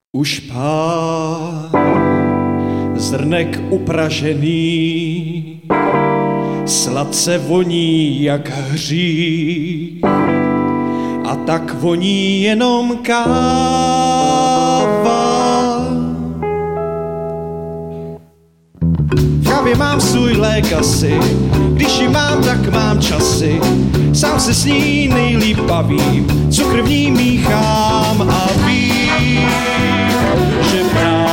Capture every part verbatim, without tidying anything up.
Už pár zrnek upražený sladce voní jak hřích, a tak voní jenom káva. V kávě mám svůj lék asi, když ji mám, tak mám časy. Sám se s ní nejlíp bavím, cukr v ní míchám a vím, že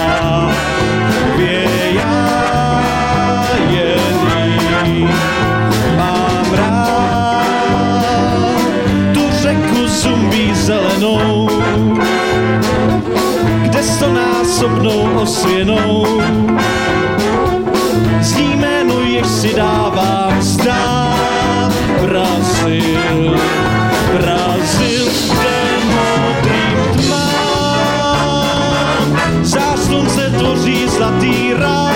právě já jen jí mám rád. Tu řeku zumbí zelenou, kde stonásobnou osvěnou zní jméno, jež si dávám zdát. Brazil, Brazil, den modrým tmám, za slunce tvoří zlatý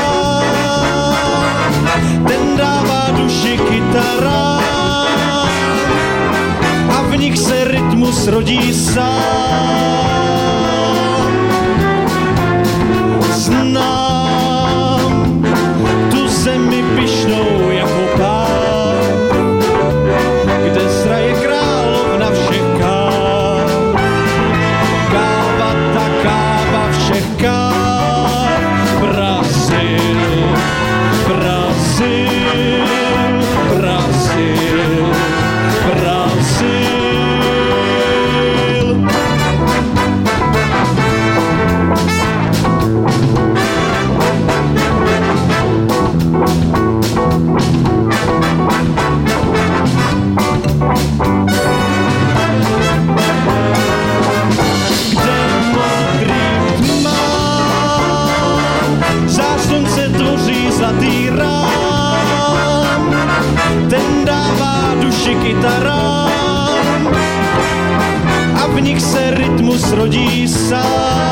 rám, ten dává duši kytara a v nich se rytmus rodí sám. Znám tu zemi pyšnou jako pár, kde zraje královna všech káv. Káva, ta káva všech káv. Brazil, Brazil, Brazil, Brazil. Zlatý rám, ten dává duši kytarám a v nich se rytmus rodí sám.